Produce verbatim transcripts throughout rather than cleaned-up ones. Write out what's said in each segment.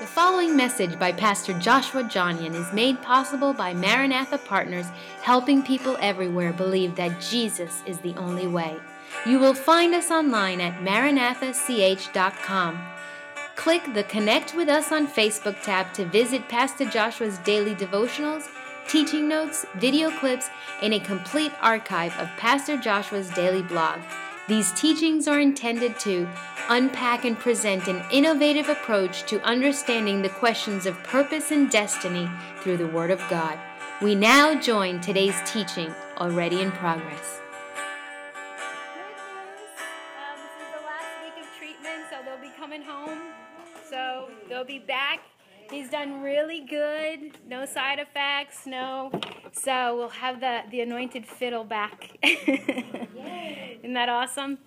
The following message by Pastor Joshua Johnian is made possible by Maranatha Partners, helping people everywhere believe that Jesus is the only way. You will find us online at maranatha c h dot com. Click the Connect with Us on Facebook tab to visit Pastor Joshua's daily devotionals, teaching notes, video clips, and a complete archive of Pastor Joshua's daily blog. These teachings are intended to unpack and present an innovative approach to understanding the questions of purpose and destiny through the Word of God. We now join today's teaching, already in progress. Good news. Uh, this is the last week of treatment, so they'll be coming home. So they'll be back. He's done really good. No side effects, no. So we'll have the, the anointed fiddle back. Isn't that awesome?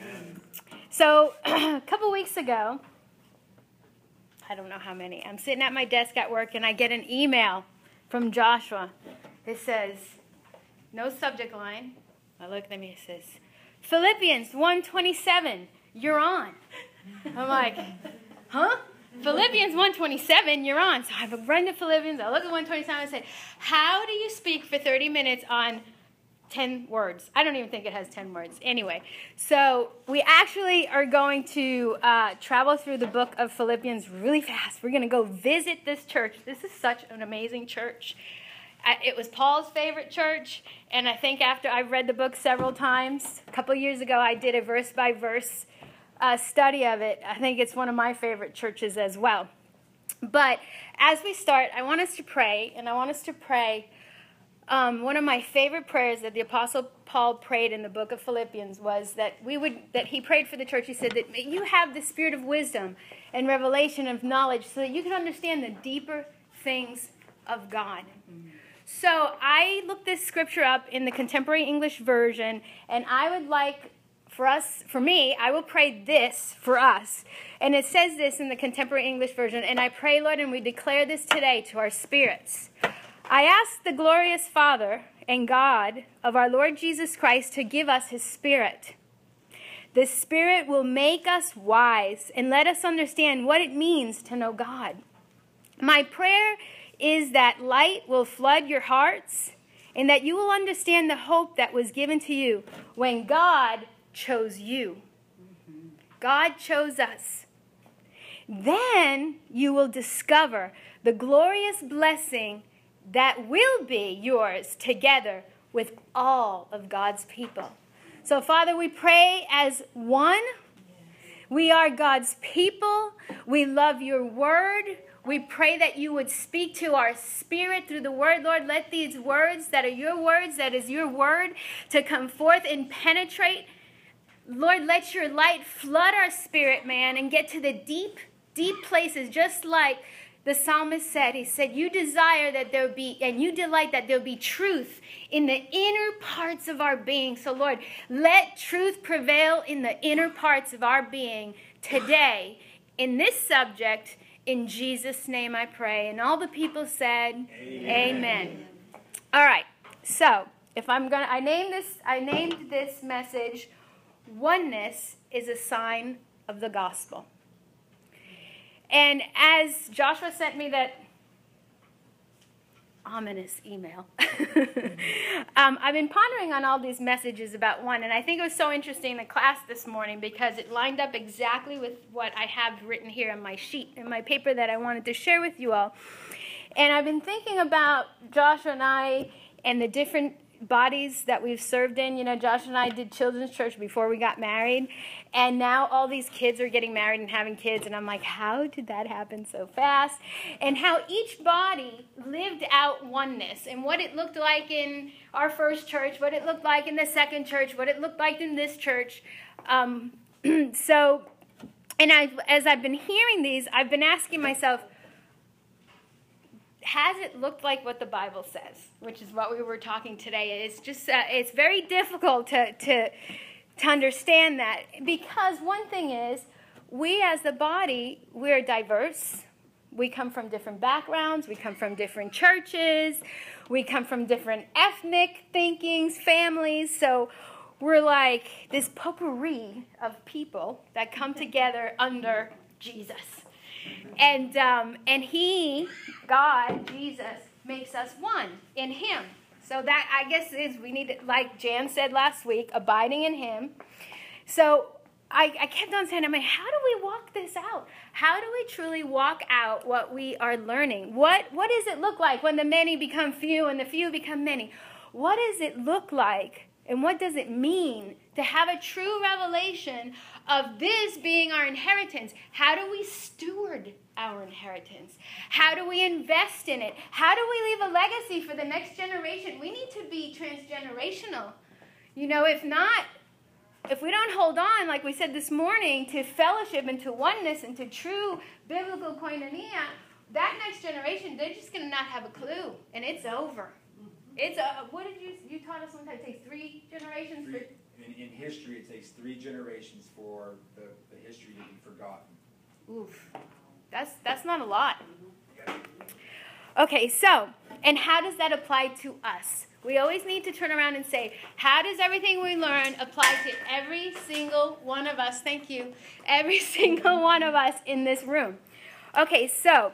So a couple weeks ago, I don't know how many, I'm sitting at my desk at work and I get an email from Joshua. It says, no subject line. I look at me, it says, Philippians one twenty-seven, you're on. I'm like, huh? Philippians one twenty-seven, you're on. So I run to Philippians, I look at one twenty-seven and I say, how do you speak for thirty minutes on ten words? I don't even think it has ten words. Anyway, so we actually are going to uh, travel through the book of Philippians really fast. We're going to go visit this church. This is such an amazing church. Uh, it was Paul's favorite church, and I think after I've read the book several times, a couple years ago I did a verse-by-verse uh, study of it. I think it's one of my favorite churches as well. But as we start, I want us to pray, and I want us to pray Um, one of my favorite prayers that the Apostle Paul prayed in the book of Philippians was that we would that he prayed for the church. He said that you have the spirit of wisdom and revelation of knowledge so that you can understand the deeper things of God. Mm-hmm. So I looked this scripture up in the Contemporary English Version, and I would like for us, for me, I will pray this for us. And it says this in the Contemporary English Version, and I pray, Lord, and we declare this today to our spirits. I ask the glorious Father and God of our Lord Jesus Christ to give us His Spirit. The Spirit will make us wise and let us understand what it means to know God. My prayer is that light will flood your hearts and that you will understand the hope that was given to you when God chose you. God chose us. Then you will discover the glorious blessing that will be yours together with all of God's people. So, Father, we pray as one. We are God's people. We love your word. We pray that you would speak to our spirit through the word. Lord, let these words that are your words, that is your word, to come forth and penetrate. Lord, let your light flood our spirit, man, and get to the deep, deep places, just like the psalmist said. He said, you desire that there be, and you delight that there be truth in the inner parts of our being. So, Lord, let truth prevail in the inner parts of our being today in this subject. In Jesus' name I pray. And all the people said, Amen. Amen. All right. So, if I'm going to, I named this, I named this message, Oneness is a Sign of the Gospel. And as Joshua sent me that ominous email, um, I've been pondering on all these messages about one, and I think it was so interesting in the class this morning because it lined up exactly with what I have written here on my sheet, in my paper that I wanted to share with you all. And I've been thinking about Joshua and I and the different bodies that we've served in. You know, Josh and I did children's church before we got married, and now all these kids are getting married and having kids, and I'm like, how did that happen so fast? And how each body lived out oneness, and what it looked like in our first church, what it looked like in the second church, what it looked like in this church. Um, so, and I've, as I've been hearing these, I've been asking myself, has it looked like what the Bible says? Which is what we were talking today. It's just, uh, it's very difficult to, to, to understand that. Because one thing is, we as the body, we're diverse. We come from different backgrounds. We come from different churches. We come from different ethnic thinkings, families. So we're like this potpourri of people that come together under Jesus. And, um, and he, God, Jesus, makes us one in him. So that, I guess, is we need, like Jan said last week, abiding in him. So I, I kept on saying, I mean, how do we walk this out? How do we truly walk out what we are learning? What What does it look like when the many become few and the few become many? What does it look like, and what does it mean to have a true revelation of this being our inheritance? How do we steward our inheritance? How do we invest in it? How do we leave a legacy for the next generation? We need to be transgenerational. You know, if not, if we don't hold on, like we said this morning, to fellowship and to oneness and to true biblical koinonia, that next generation, they're just going to not have a clue, and it's over. It's a, what did you, you taught us one time, it takes three generations? Three, for, in, in history, it takes three generations for the, the history to be forgotten. Oof. That's, that's not a lot. Okay, so, and how does that apply to us? We always need to turn around and say, how does everything we learn apply to every single one of us? Thank you. Every single one of us in this room. Okay, so,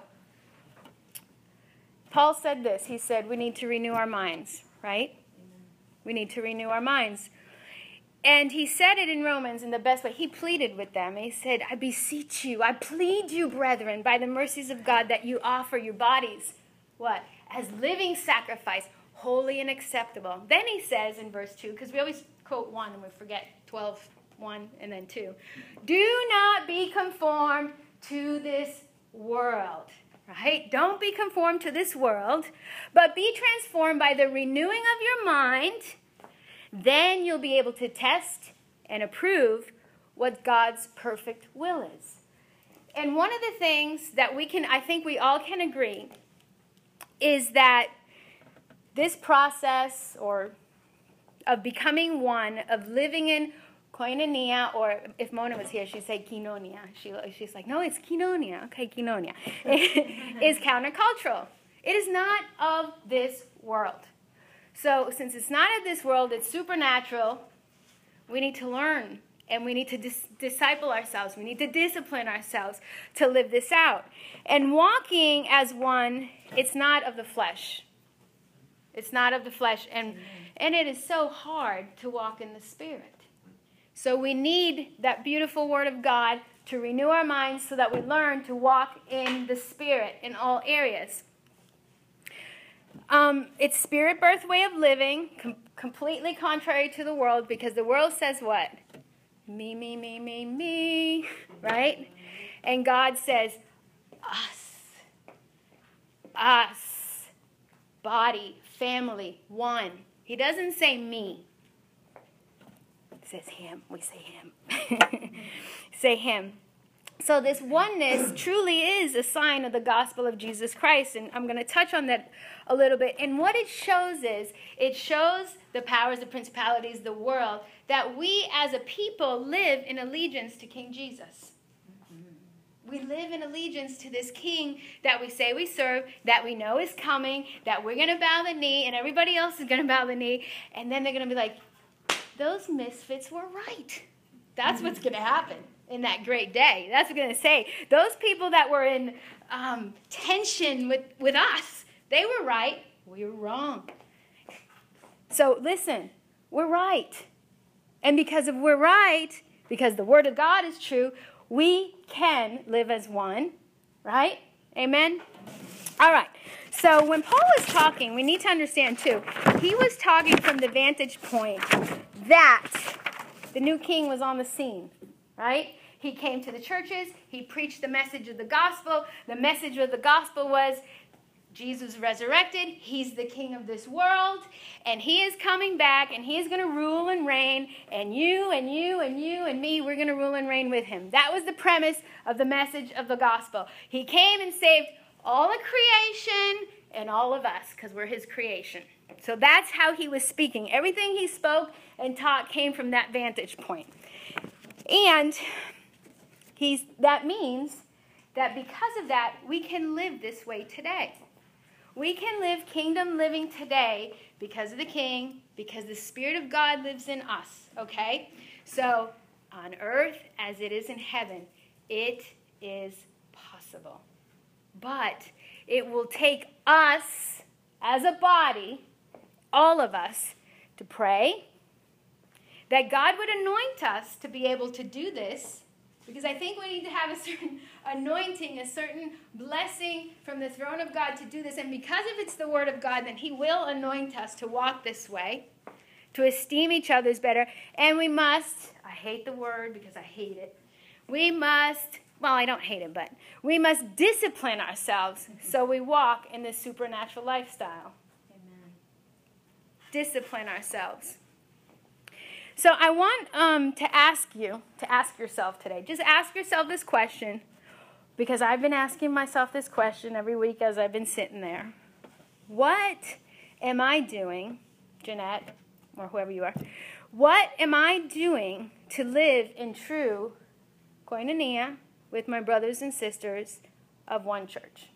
Paul said this. He said we need to renew our minds, right? We need to renew our minds. And he said it in Romans in the best way. He pleaded with them. He said, I beseech you, I plead you, brethren, by the mercies of God, that you offer your bodies, what? As living sacrifice, holy and acceptable. Then he says in verse two, because we always quote one and we forget twelve, one, and then two. Do not be conformed to this world, right? Don't be conformed to this world, but be transformed by the renewing of your mind. Then you'll be able to test and approve what God's perfect will is. And one of the things that we can, I think we all can agree, is that this process or of becoming one, of living in koinonia, or if Mona was here, she'd say kinonia. She, she's like, no, it's kinonia. Okay, kinonia. Is countercultural. It is not of this world. So since it's not of this world, it's supernatural, we need to learn, and we need to dis- disciple ourselves. We need to discipline ourselves to live this out. And walking as one, it's not of the flesh. It's not of the flesh, and, and it is so hard to walk in the Spirit. So we need that beautiful Word of God to renew our minds so that we learn to walk in the Spirit in all areas. Um, it's spirit birth way of living, com- completely contrary to the world, because the world says what? Me, me, me, me, me, right? And God says, us, us, body, family, one. He doesn't say me. He says him. We say him. Say him. So this oneness truly is a sign of the gospel of Jesus Christ, and I'm going to touch on that a little bit. And what it shows is, it shows the powers, the principalities, the world, that we as a people live in allegiance to King Jesus. We live in allegiance to this King that we say we serve, that we know is coming, that we're going to bow the knee, and everybody else is going to bow the knee, and then they're going to be like, those misfits were right. That's what's going to happen in that great day. That's what I'm going to say. Those people that were in um, tension with, with us, they were right. We were wrong. So listen, we're right. And because if we're right, because the Word of God is true, we can live as one, right? Amen? All right. So when Paul was talking, we need to understand too, he was talking from the vantage point that the new king was on the scene, right? He came to the churches. He preached the message of the gospel. The message of the gospel was Jesus resurrected. He's the king of this world. And he is coming back, and he is going to rule and reign. And you and you and you and me, we're going to rule and reign with him. That was the premise of the message of the gospel. He came and saved all of creation and all of us, because we're his creation. So that's how he was speaking. Everything he spoke and taught came from that vantage point. And he's, that means that because of that, we can live this way today. We can live kingdom living today because of the King, because the Spirit of God lives in us, okay? So, on earth as it is in heaven, it is possible. impossible. But it will take us as a body, all of us, to pray that God would anoint us to be able to do this, because I think we need to have a certain anointing, a certain blessing from the throne of God to do this. And because if it's the word of God, then he will anoint us to walk this way, to esteem each other's better. And we must, I hate the word because I hate it, we must, well, I don't hate it, but we must discipline ourselves so we walk in this supernatural lifestyle. Amen. Discipline ourselves. So I want um, to ask you, to ask yourself today, just ask yourself this question, because I've been asking myself this question every week as I've been sitting there. What am I doing, Jeanette, or whoever you are, what am I doing to live in true koinonia with my brothers and sisters of one church?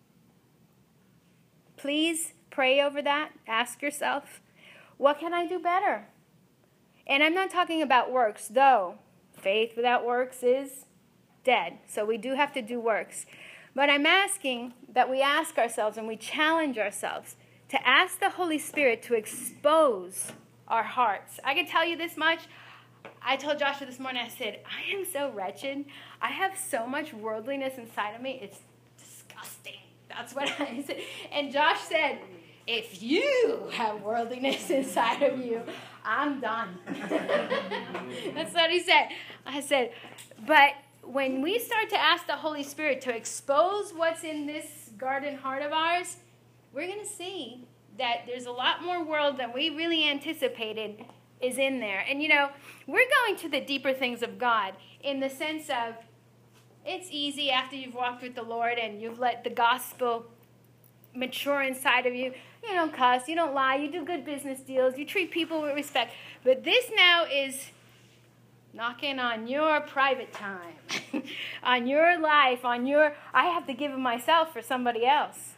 Please pray over that. Ask yourself, what can I do better? And I'm not talking about works, though faith without works is dead. So we do have to do works. But I'm asking that we ask ourselves and we challenge ourselves to ask the Holy Spirit to expose our hearts. I can tell you this much. I told Joshua this morning, I said, I am so wretched. I have so much worldliness inside of me. It's disgusting. That's what I said. And Josh said, if you have worldliness inside of you, I'm done. That's what he said. I said, but when we start to ask the Holy Spirit to expose what's in this garden heart of ours, we're going to see that there's a lot more world than we really anticipated is in there. And, you know, we're going to the deeper things of God in the sense of it's easy after you've walked with the Lord and you've let the gospel mature inside of you. You don't cuss, you don't lie, you do good business deals, you treat people with respect. But this now is knocking on your private time, on your life, on your, I have to give of myself for somebody else.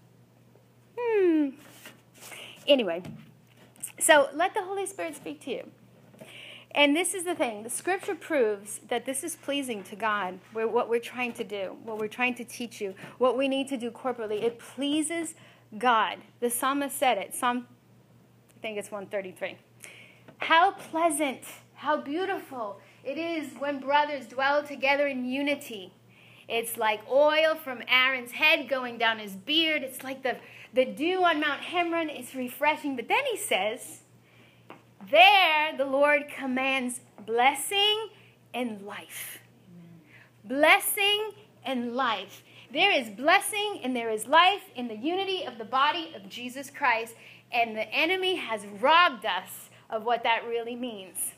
Hmm. Anyway, so let the Holy Spirit speak to you. And this is the thing. The scripture proves that this is pleasing to God, what we're trying to do, what we're trying to teach you, what we need to do corporately. It pleases God. The psalmist said it. Psalm, I think it's one thirty-three. How pleasant, how beautiful it is when brothers dwell together in unity. It's like oil from Aaron's head going down his beard. It's like the, the dew on Mount Hermon. It's refreshing. But then he says, there the Lord commands blessing and life. Amen. Blessing and life. There is blessing and there is life in the unity of the body of Jesus Christ. And the enemy has robbed us of what that really means.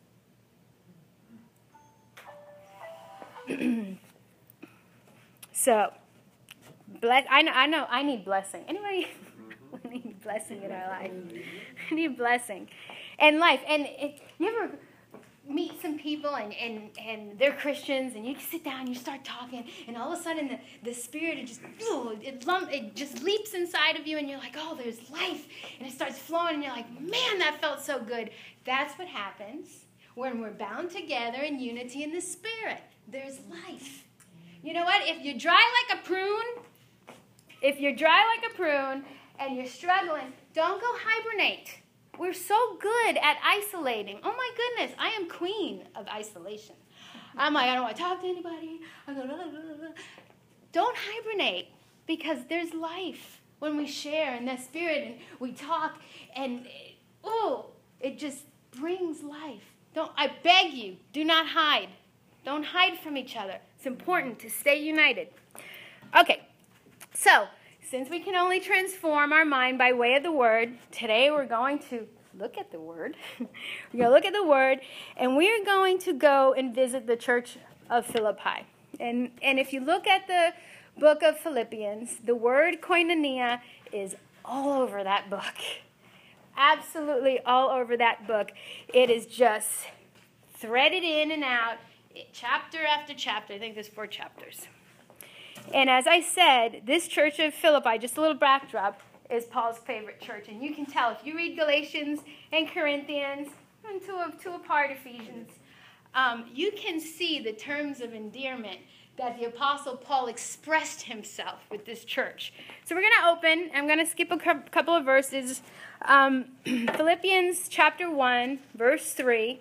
So, bless, I know, I know I need blessing. Anybody need blessing in our life? I need blessing. And life. And it, you ever meet some people and, and, and they're Christians and you sit down and you start talking and all of a sudden the, the spirit it just it, lump, it just leaps inside of you and you're like, oh, there's life. And it starts flowing and you're like, man, that felt so good. That's what happens when we're bound together in unity in the spirit. There's life. You know what? If you're dry like a prune, if you're dry like a prune and you're struggling, don't go hibernate. We're so good at isolating. Oh my goodness, I am queen of isolation. I'm like, I don't want to talk to anybody. I go, blah, blah, blah, blah. Don't hibernate, because there's life when we share in the spirit and we talk, and oh, it just brings life. Don't I beg you, do not hide. Don't hide from each other. It's important to stay united. Okay, so since we can only transform our mind by way of the Word, today we're going to look at the Word. We're going to look at the Word, and we're going to go and visit the church of Philippi. And, and if you look at the book of Philippians, the word koinonia is all over that book. Absolutely all over that book. It is just threaded in and out, chapter after chapter. I think there's four chapters. And as I said, this church of Philippi, just a little backdrop, is Paul's favorite church. And you can tell if you read Galatians and Corinthians, and to a, to a part Ephesians, um, you can see the terms of endearment that the Apostle Paul expressed himself with this church. So we're going to open. I'm going to skip a couple of verses. Um, Philippians chapter one, verse three.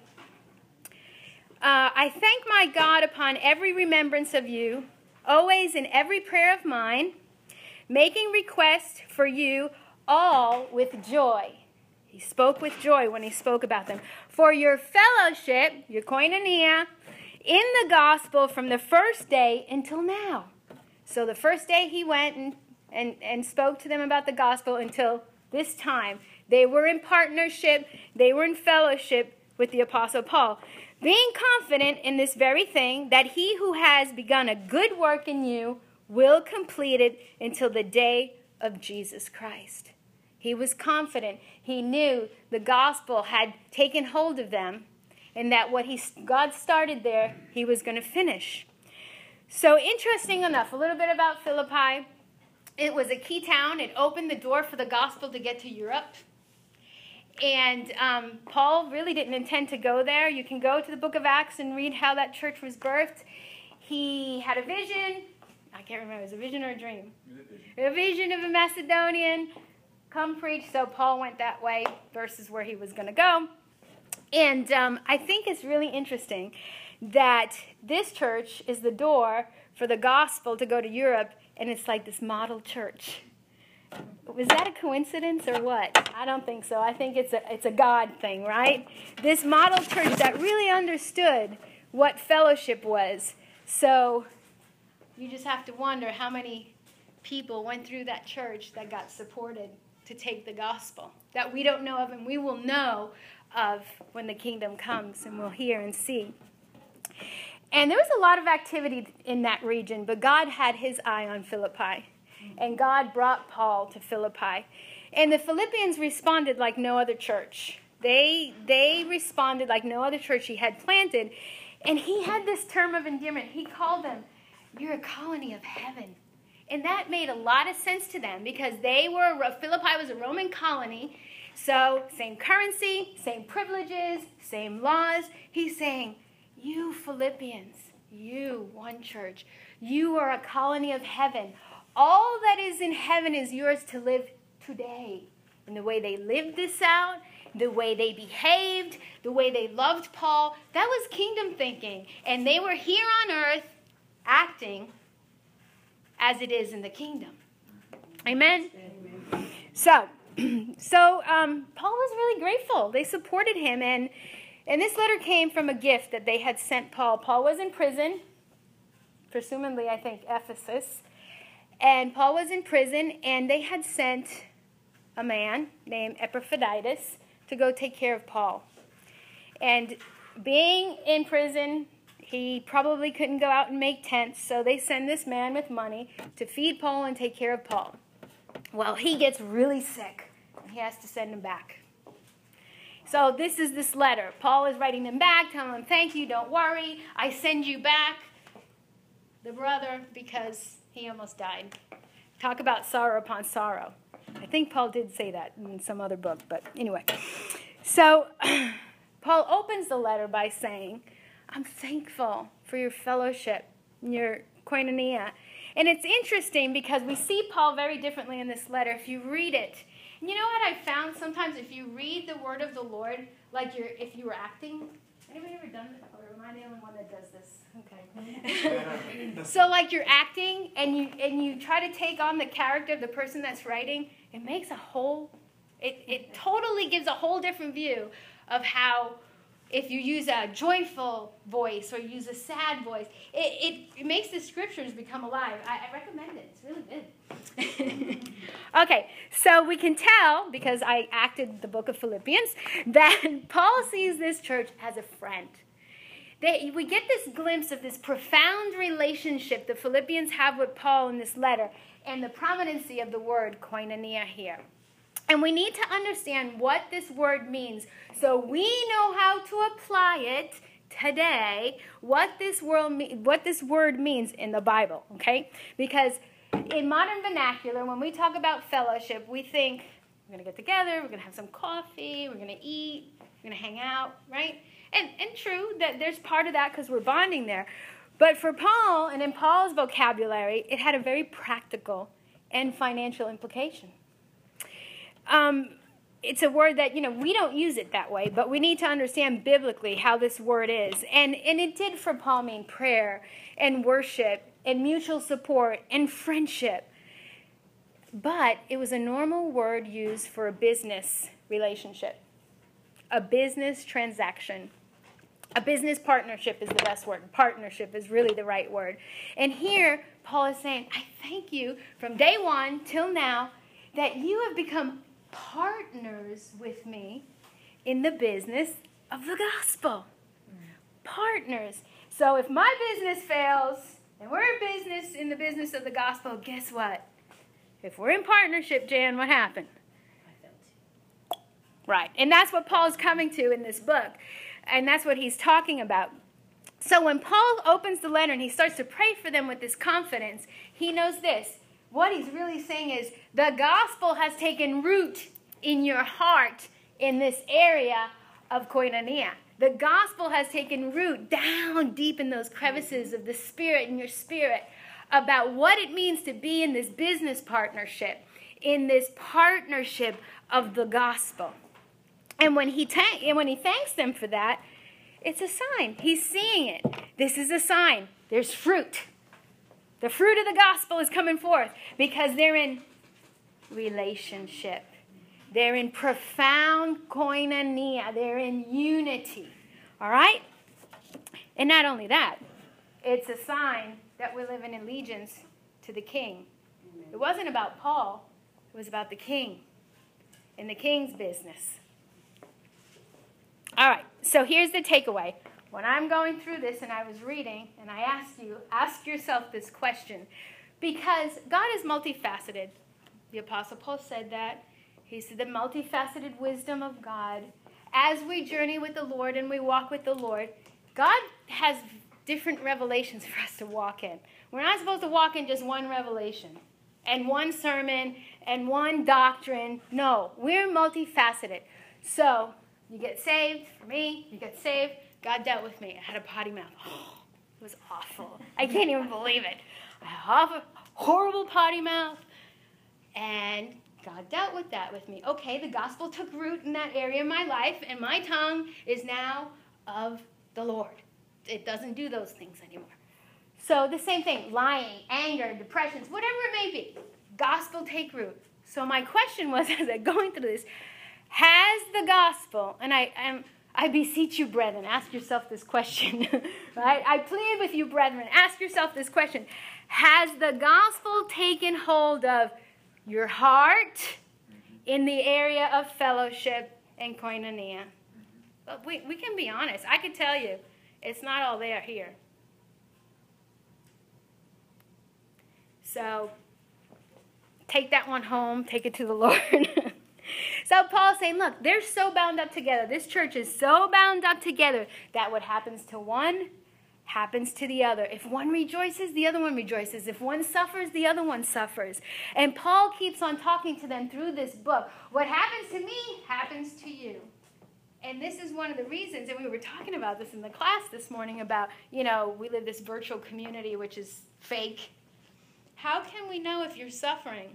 Uh, I thank my God upon every remembrance of you, always in every prayer of mine, making request for you all with joy. He spoke with joy when he spoke about them. For your fellowship, your koinonia, in the gospel from the first day until now. So the first day he went and, and, and spoke to them about the gospel until this time. They were in partnership. They were in fellowship with the Apostle Paul. Being confident in this very thing, that he who has begun a good work in you will complete it until the day of Jesus Christ. He was confident. He knew the gospel had taken hold of them, and that what he God started there, he was going to finish. So interesting enough, a little bit about Philippi. It was a key town. It opened the door for the gospel to get to Europe. And um, Paul really didn't intend to go there. You can go to the book of Acts and read how that church was birthed. He had a vision. I can't remember. It was a vision or a dream? A vision of a Macedonian. Come preach. So Paul went that way versus where he was going to go. And um, I think it's really interesting that this church is the door for the gospel to go to Europe, and it's like this model church. Was that a coincidence or what? I don't think so. I think it's a it's a God thing, right? This model church that really understood what fellowship was. So you just have to wonder how many people went through that church that got supported to take the gospel that we don't know of, and we will know of when the kingdom comes, and we'll hear and see. And there was a lot of activity in that region, but God had his eye on Philippi, and God brought Paul to Philippi. And the Philippians responded like no other church. They, they responded like no other church he had planted, and he had this term of endearment. He called them, "You're a colony of heaven." And that made a lot of sense to them because they were, Philippi was a Roman colony, so same currency, same privileges, same laws. He's saying, you Philippians, you, one church, you are a colony of heaven. All that is in heaven is yours to live today. And the way they lived this out, the way they behaved, the way they loved Paul, that was kingdom thinking. And they were here on earth acting as it is in the kingdom. Amen? Amen. So, so um, Paul was really grateful. They supported him, and and this letter came from a gift that they had sent Paul. Paul was in prison, presumably, I think, Ephesus. And Paul was in prison, and they had sent a man named Epaphroditus to go take care of Paul. And being in prison, he probably couldn't go out and make tents, so they send this man with money to feed Paul and take care of Paul. Well, he gets really sick, and he has to send him back. So this is this letter. Paul is writing them back, telling them, thank you, don't worry, I send you back the brother because he almost died. Talk about sorrow upon sorrow. I think Paul did say that in some other book, but anyway. So Paul opens the letter by saying, I'm thankful for your fellowship, your koinonia. And it's interesting because we see Paul very differently in this letter if you read it. And you know what I found? Sometimes if you read the word of the Lord, like you're, if you were acting, anybody ever done that? Or am I the only one that does this? Okay. So like you're acting and you and you try to take on the character of the person that's writing, it makes a whole, it, it totally gives a whole different view of how, if you use a joyful voice or use a sad voice, it, it, it makes the scriptures become alive. I, I recommend it. It's really good. Okay, so we can tell, because I acted the book of Philippians, that Paul sees this church as a friend. They, we get this glimpse of this profound relationship the Philippians have with Paul in this letter and the prominency of the word koinonia here. And we need to understand what this word means so we know how to apply it today, what this, world, what this word means in the Bible, okay? Because in modern vernacular, when we talk about fellowship, we think we're going to get together, we're going to have some coffee, we're going to eat, we're going to hang out, right? And, and true, that there's part of that because we're bonding there. But for Paul, and in Paul's vocabulary, it had a very practical and financial implication. Um, it's a word that, you know, we don't use it that way, but we need to understand biblically how this word is. And, and it did for Paul mean prayer and worship and mutual support and friendship. But it was a normal word used for a business relationship, a business transaction. A business partnership is the best word. Partnership is really the right word. And here, Paul is saying, I thank you from day one till now that you have become partners with me in the business of the gospel. Partners. So if my business fails, and we're in business in the business of the gospel, guess what? If we're in partnership, Jan, what happened? Right. And that's what Paul's coming to in this book. And that's what he's talking about. So when Paul opens the letter and he starts to pray for them with this confidence, he knows this. What he's really saying is the gospel has taken root in your heart in this area of koinonia. The gospel has taken root down deep in those crevices of the spirit in your spirit about what it means to be in this business partnership, in this partnership of the gospel. And when he ta- and when he thanks them for that, it's a sign. He's seeing it. This is a sign. There's fruit. The fruit of the gospel is coming forth because they're in relationship. They're in profound koinonia. They're in unity. All right? And not only that, it's a sign that we live in allegiance to the king. It wasn't about Paul. It was about the king and the king's business. All right, so here's the takeaway. When I'm going through this and I was reading, and I asked you, ask yourself this question. Because God is multifaceted. The Apostle Paul said that. He said the multifaceted wisdom of God. As we journey with the Lord and we walk with the Lord, God has different revelations for us to walk in. We're not supposed to walk in just one revelation and one sermon and one doctrine. No, we're multifaceted. So, you get saved, for me, you get saved, God dealt with me. I had a potty mouth. Oh, it was awful. I can't even believe it. I have a horrible potty mouth, and God dealt with that with me. Okay, the gospel took root in that area of my life, and my tongue is now of the Lord. It doesn't do those things anymore. So the same thing, lying, anger, depressions, whatever it may be, gospel take root. So my question was, as I'm going through this, has the gospel, and I am, I beseech you, brethren, ask yourself this question, right? I plead with you, brethren, ask yourself this question. Has the gospel taken hold of your heart in the area of fellowship and koinonia? But we, we can be honest. I could tell you, it's not all there here. So, take that one home, take it to the Lord. So Paul's saying, look, they're so bound up together. This church is so bound up together that what happens to one happens to the other. If one rejoices, the other one rejoices. If one suffers, the other one suffers. And Paul keeps on talking to them through this book. What happens to me happens to you. And this is one of the reasons, and we were talking about this in the class this morning about, you know, we live this virtual community which is fake. How can we know if you're suffering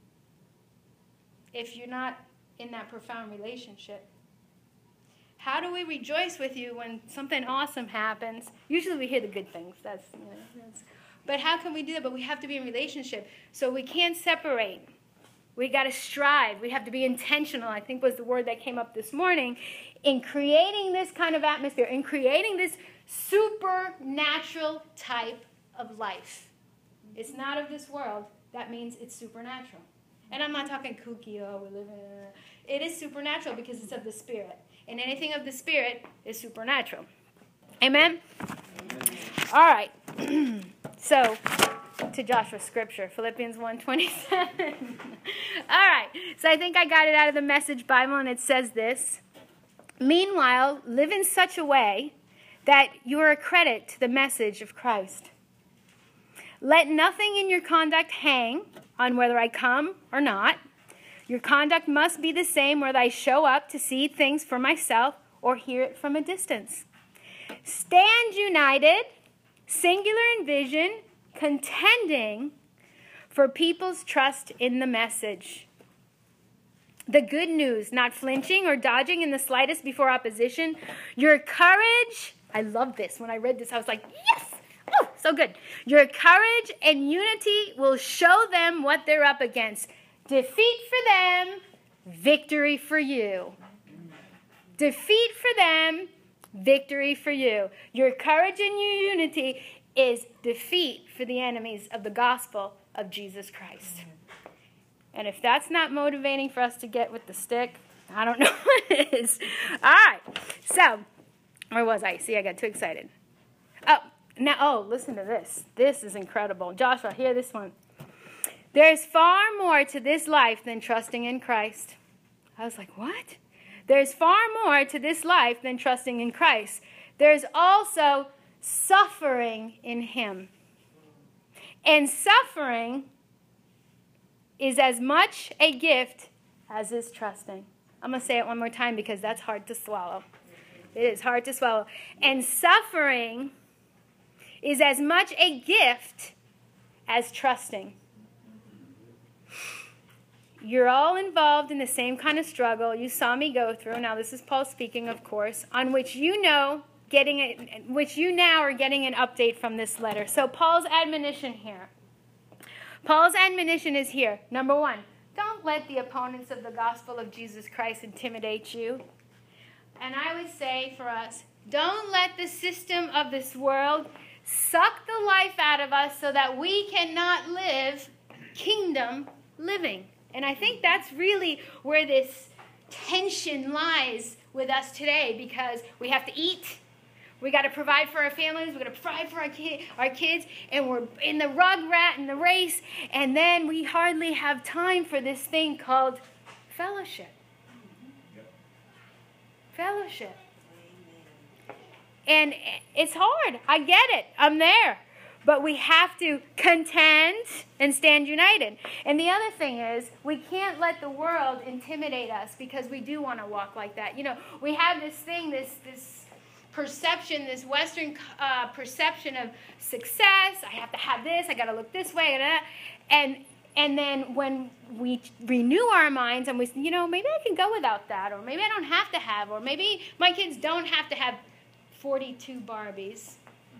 if you're not in that profound relationship? How do we rejoice with you when something awesome happens? Usually we hear the good things. That's, you know, that's, but how can we do that? But we have to be in relationship. So we can't separate. We got to strive. We have to be intentional, I think was the word that came up this morning, in creating this kind of atmosphere, in creating this supernatural type of life. It's not of this world. That means it's supernatural. And I'm not talking kooky, oh, we live in a... It is supernatural because it's of the Spirit. And anything of the Spirit is supernatural. Amen? Amen. All right. So, to Joshua's scripture, Philippians one twenty-seven. All right. So I think I got it out of the Message Bible, and it says this. Meanwhile, live in such a way that you are a credit to the message of Christ. Let nothing in your conduct hang on whether I come or not. Your conduct must be the same whether I show up to see things for myself or hear it from a distance. Stand united, singular in vision, contending for people's trust in the message. The good news, not flinching or dodging in the slightest before opposition. Your courage, I love this. When I read this, I was like, yes! Oh, so good. Your courage and unity will show them what they're up against. Defeat for them, victory for you. Defeat for them, victory for you. Your courage and your unity is defeat for the enemies of the gospel of Jesus Christ. And if that's not motivating for us to get with the stick, I don't know what is. All right. So, where was I? See, I got too excited. Oh, now, oh, listen to this. This is incredible. Joshua, hear this one. There's far more to this life than trusting in Christ. I was like, what? There's far more to this life than trusting in Christ. There's also suffering in him. And suffering is as much a gift as is trusting. I'm going to say it one more time because that's hard to swallow. It is hard to swallow. And suffering is as much a gift as trusting. You're all involved in the same kind of struggle you saw me go through. Now, this is Paul speaking, of course, on which you know getting it, which you now are getting an update from this letter. So Paul's admonition here. Paul's admonition is here. Number one, don't let the opponents of the gospel of Jesus Christ intimidate you. And I would say for us, don't let the system of this world suck the life out of us so that we cannot live kingdom living. And I think that's really where this tension lies with us today, because we have to eat. We got to provide for our families. We got to provide for our, ki- our kids. And we're in the rug rat in the race. And then we hardly have time for this thing called fellowship. Yep. Fellowship. And it's hard. I get it. I'm there. But we have to contend and stand united. And the other thing is, we can't let the world intimidate us, because we do want to walk like that. You know, we have this thing, this this perception, this Western uh, perception of success. I have to have this. I got to look this way. And and then when we renew our minds and we, you know, maybe I can go without that, or maybe I don't have to have, or maybe my kids don't have to have forty-two Barbies.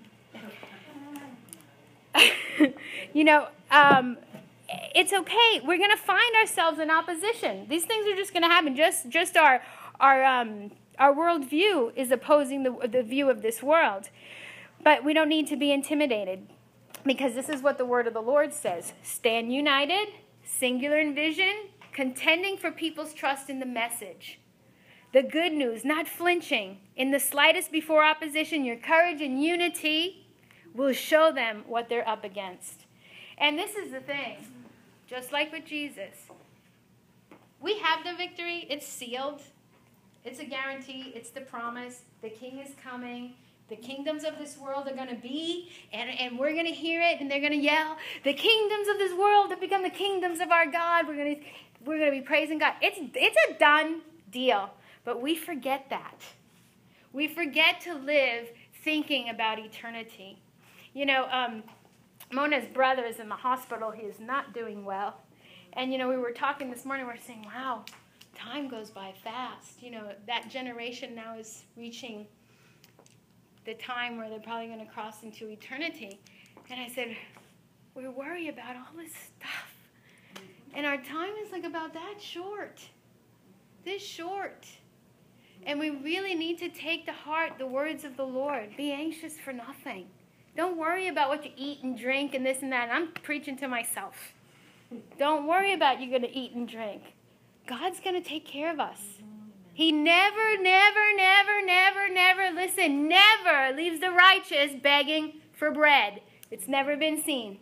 you know, um, it's okay. We're going to find ourselves in opposition. These things are just going to happen. Just, just our, our, um, our worldview is opposing the, the view of this world. But we don't need to be intimidated, because this is what the word of the Lord says. Stand united, singular in vision, contending for people's trust in the message. The good news, not flinching. In the slightest before opposition, your courage and unity will show them what they're up against. And this is the thing, just like with Jesus. We have the victory. It's sealed. It's a guarantee. It's the promise. The King is coming. The kingdoms of this world are going to be, and, and we're going to hear it, and they're going to yell, the kingdoms of this world have become the kingdoms of our God. We're going to, we're going to be praising God. It's, it's a done deal. But we forget that. We forget to live thinking about eternity. You know, um, Mona's brother is in the hospital. He is not doing well. And, you know, we were talking this morning. We were saying, wow, time goes by fast. You know, that generation now is reaching the time where they're probably going to cross into eternity. And I said, we worry about all this stuff. And our time is like about that short. This short. And we really need to take to heart the words of the Lord. Be anxious for nothing. Don't worry about what you eat and drink and this and that. I'm preaching to myself. Don't worry about you're going to eat and drink. God's going to take care of us. He never, never, never, never, never, listen, never leaves the righteous begging for bread. It's never been seen.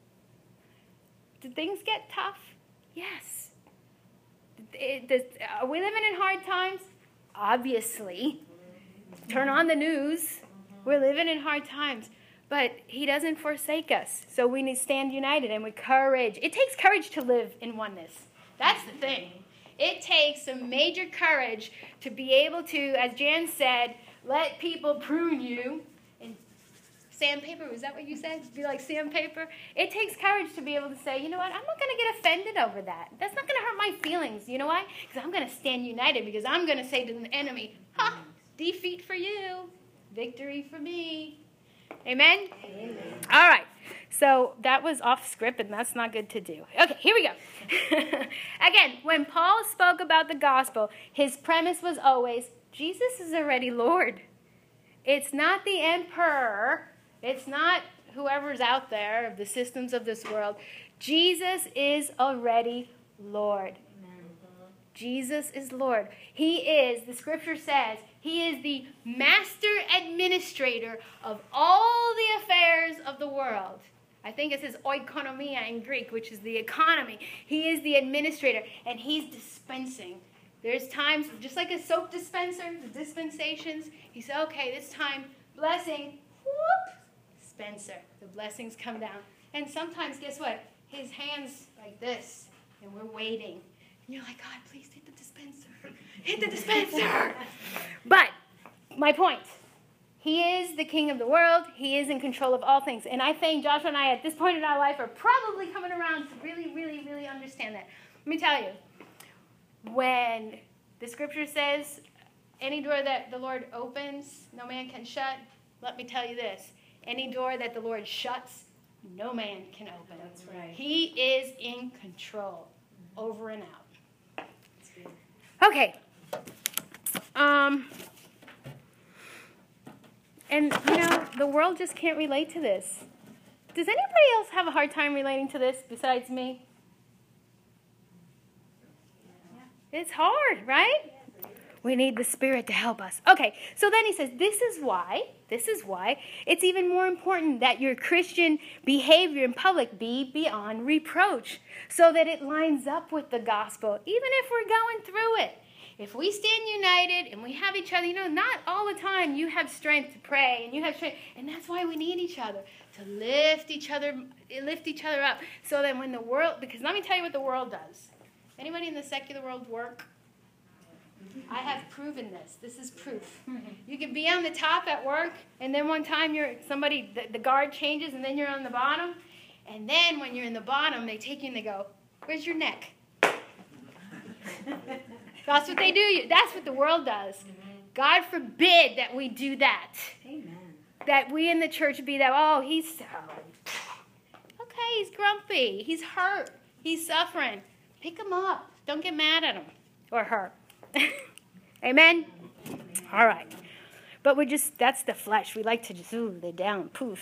Do things get tough? Yes. It, does, are we living in hard times? Obviously. Turn on the news. We're living in hard times. But he doesn't forsake us. So we need to stand united and with courage. It takes courage to live in oneness. That's the thing. It takes some major courage to be able to, as Jan said, let people prune you and sandpaper. Was that what you said? Be like sandpaper. It takes courage to be able to say, you know what, I'm not going to get offended over that. That's not going to hurt my feelings. You know why? Because I'm going to stand united, because I'm going to say to the enemy, ha, defeat for you, victory for me. Amen? Amen. All right. So that was off script, and that's not good to do. Okay, here we go. Again, when Paul spoke about the gospel, his premise was always, Jesus is already Lord. It's not the emperor. It's not whoever's out there of the systems of this world. Jesus is already Lord. Amen. Jesus is Lord. He is, the scripture says, he is the master administrator of all the affairs of the world. I think it says oikonomia in Greek, which is the economy. He is the administrator, and he's dispensing. There's times, just like a soap dispenser, the dispensations, he said, okay, this time, blessing, whoop, dispenser. The blessings come down. And sometimes, guess what? His hand's like this, and we're waiting. And you're like, God, please hit the dispenser. Hit the dispenser. But, my point, he is the king of the world. He is in control of all things. And I think Joshua and I, at this point in our life, are probably coming around to really, really, really understand that. Let me tell you. When the scripture says, any door that the Lord opens, no man can shut, let me tell you this. Any door that the Lord shuts, no man can open. That's right. He is in control, mm-hmm. over and out. That's good. Okay. Um, and, you know, the world just can't relate to this. Does anybody else have a hard time relating to this besides me? It's hard, right? We need the Spirit to help us. Okay, so then he says, this is why, this is why it's even more important that your Christian behavior in public be beyond reproach, so that it lines up with the gospel, even if we're going through it. If we stand united and we have each other, you know, not all the time you have strength to pray and you have strength, and that's why we need each other, to lift each other, lift each other up, so that when the world, because let me tell you what the world does. Anybody in the secular world work? I have proven this. This is proof. You can be on the top at work, and then one time you're somebody, the, the guard changes, and then you're on the bottom. And then when you're in the bottom, they take you and they go, where's your neck? That's what they do. That's what the world does. God forbid that we do that. Amen. That we in the church be that, oh, he's, okay, he's grumpy. He's hurt. He's suffering. Pick him up. Don't get mad at him or her. Amen? All right. But we're just, that's the flesh. We like to just, ooh, they're down, poof.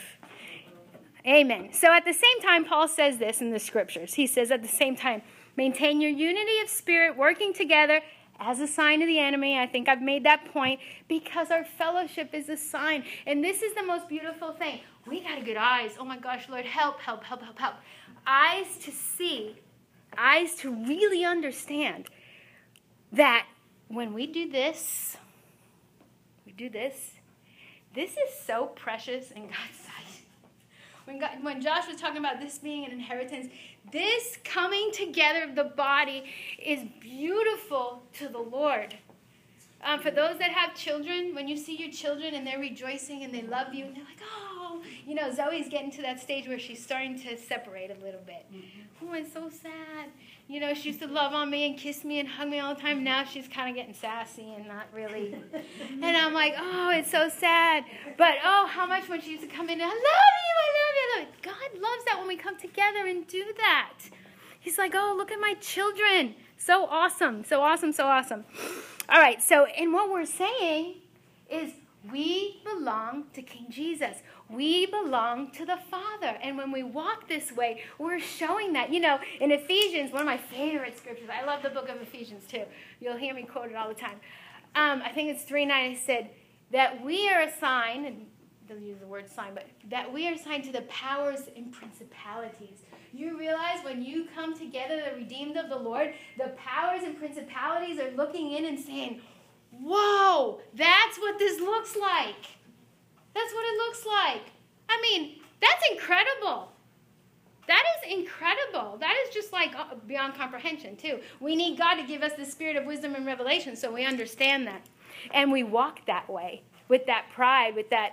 Amen. So at the same time, Paul says this in the scriptures. He says at the same time, maintain your unity of spirit, working together as a sign of the enemy. I think I've made that point, because our fellowship is a sign. And this is the most beautiful thing. We got to get eyes. Oh my gosh, Lord, help, help, help, help, help. Eyes to see. Eyes to really understand that when we do this, we do this, this is so precious in God's sight. When, God, when Josh was talking about this being an inheritance, this coming together of the body is beautiful to the Lord. Um, for those that have children, when you see your children and they're rejoicing and they love you, and they're like, oh, you know, Zoe's getting to that stage where she's starting to separate a little bit. Mm-hmm. Oh, it's so sad. You know, she used to love on me and kiss me and hug me all the time. Now she's kind of getting sassy and not really. And I'm like, oh, it's so sad. But, oh, how much when she used to come in and, I love you, I love you, I love you. God loves that when we come together and do that. He's like, oh, look at my children. So awesome, so awesome, so awesome. All right, so, and what we're saying is we belong to King Jesus. We belong to the Father. And when we walk this way, we're showing that. You know, in Ephesians, one of my favorite scriptures, I love the book of Ephesians too. You'll hear me quote it all the time. Um, I think it's three nine, it said that we are assigned, and they'll use the word sign, but that we are assigned to the powers and principalities. You realize when you come together, the redeemed of the Lord, the powers and principalities are looking in and saying, whoa, that's what this looks like. That's what it looks like. I mean, that's incredible. That is incredible. That is just like beyond comprehension, too. We need God to give us the spirit of wisdom and revelation so we understand that. And we walk that way with that pride, with that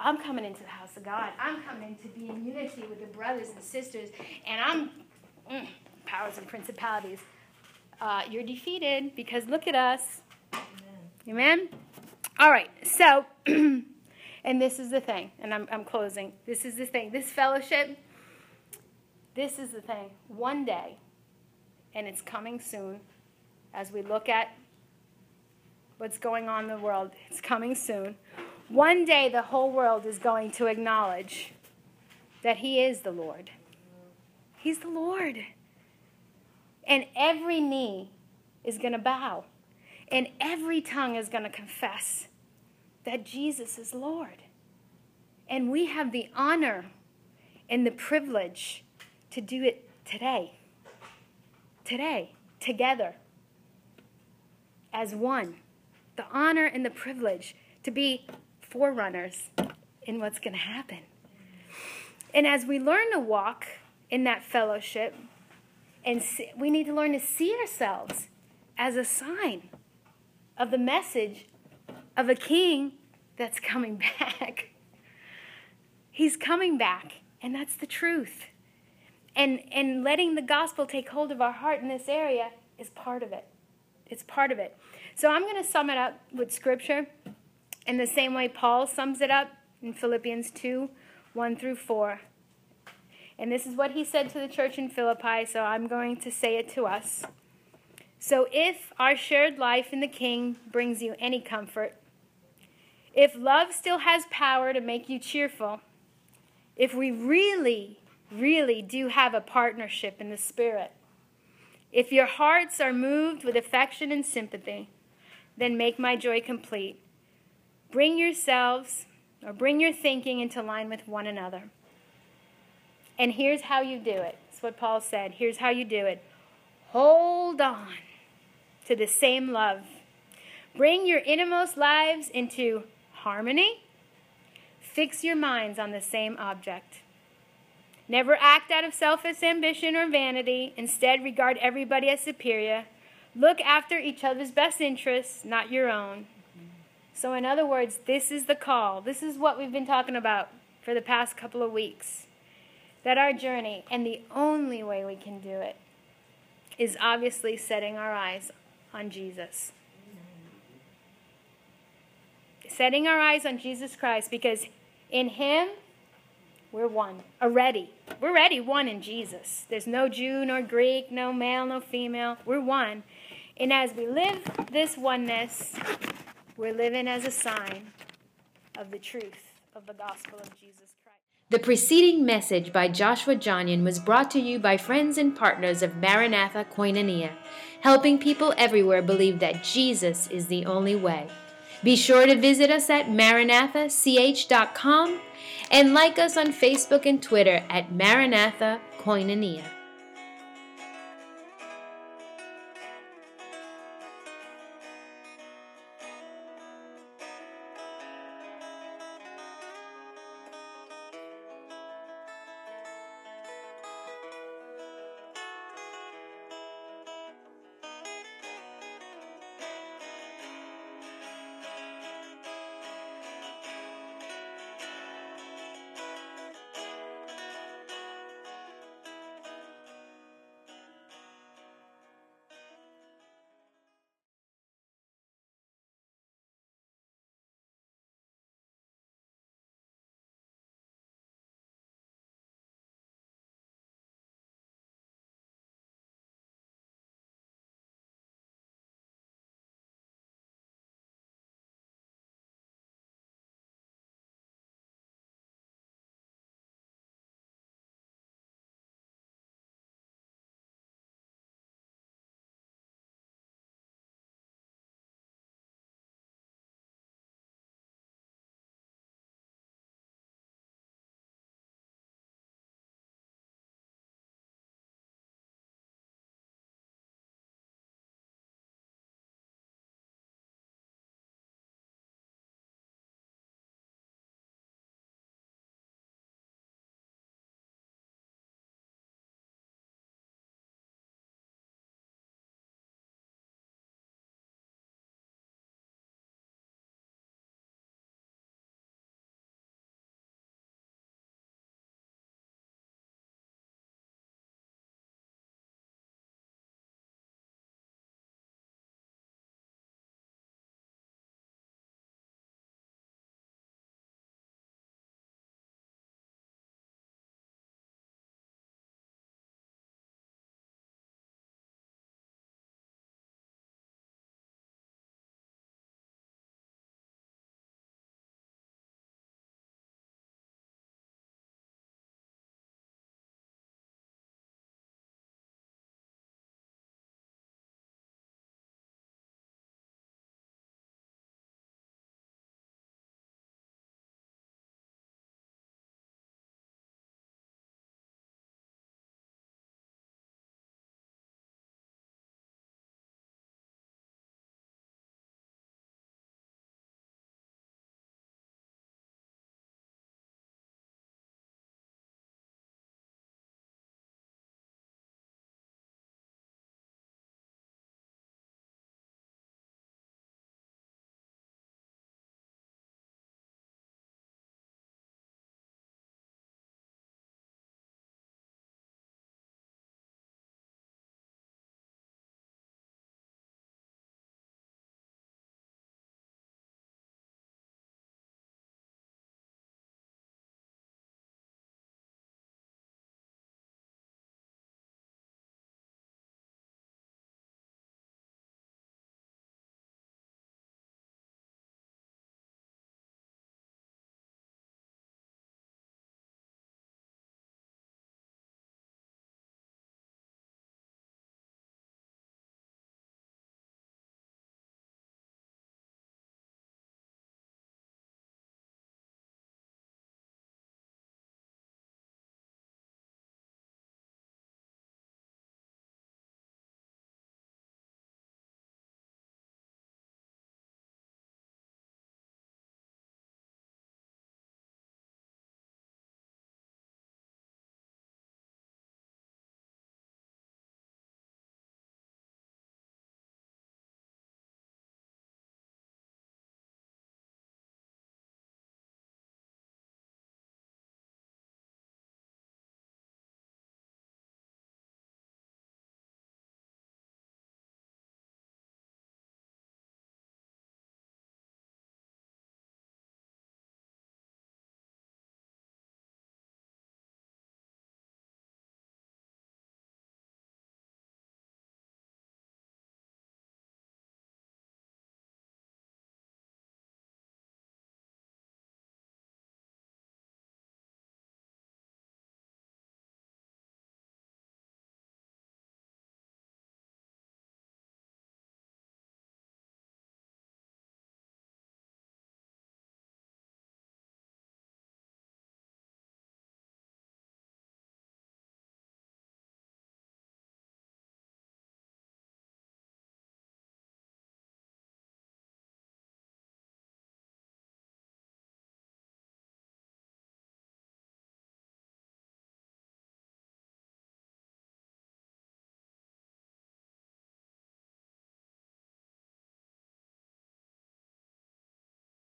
I'm coming into the house of God. I'm coming in to be in unity with the brothers and sisters. And I'm, mm, powers and principalities, uh, you're defeated because look at us. Amen? Amen? All right, so, and this is the thing, and I'm, I'm closing. This is the thing. This fellowship, this is the thing. One day, and it's coming soon, as we look at what's going on in the world, it's coming soon. One day the whole world is going to acknowledge that he is the Lord. He's the Lord. And every knee is going to bow. And every tongue is going to confess that Jesus is Lord. And we have the honor and the privilege to do it today. Today, together, as one. The honor and the privilege to be forerunners in what's going to happen. And as we learn to walk in that fellowship, and see, we need to learn to see ourselves as a sign of the message of a king that's coming back. He's coming back, and that's the truth. And, and letting the gospel take hold of our heart in this area is part of it. It's part of it. So I'm going to sum it up with Scripture in the same way Paul sums it up in Philippians two, one through four. And this is what he said to the church in Philippi, so I'm going to say it to us. So if our shared life in the King brings you any comfort, if love still has power to make you cheerful, if we really, really do have a partnership in the Spirit, if your hearts are moved with affection and sympathy, then make my joy complete. Bring yourselves, or bring your thinking into line with one another. And here's how you do it. That's what Paul said. Here's how you do it. Hold on to the same love. Bring your innermost lives into harmony. Fix your minds on the same object. Never act out of selfish ambition or vanity. Instead, regard everybody as superior. Look after each other's best interests, not your own. So in other words, this is the call. This is what we've been talking about for the past couple of weeks. That our journey, and the only way we can do it, is obviously setting our eyes on Jesus. Setting our eyes on Jesus Christ, because in him, we're one. Already. We're already one in Jesus. There's no Jew nor Greek, no male, no female. We're one. And as we live this oneness, we're living as a sign of the truth of the gospel of Jesus Christ. The preceding message by Joshua Johnian was brought to you by friends and partners of Maranatha Koinonia, helping people everywhere believe that Jesus is the only way. Be sure to visit us at maranatha c h dot com and like us on Facebook and Twitter at Maranatha Koinonia.